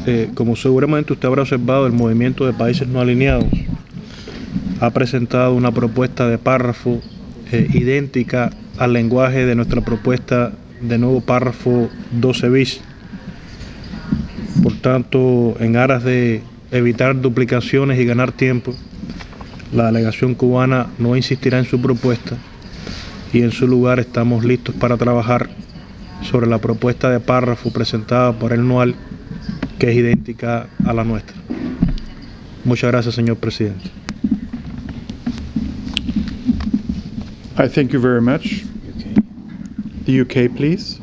como seguramente usted habrá observado, el Movimiento de Países No Alineados ha presentado una propuesta de párrafo idéntica al lenguaje de nuestra propuesta de nuevo párrafo 12 bis. Por tanto, en aras de evitar duplicaciones y ganar tiempo, la delegación cubana no insistirá en su propuesta y en su lugar estamos listos para trabajar sobre la propuesta de párrafo presentada por el NUAL, que es idéntica a la nuestra. Muchas gracias, señor presidente. I thank you very much. The UK, please.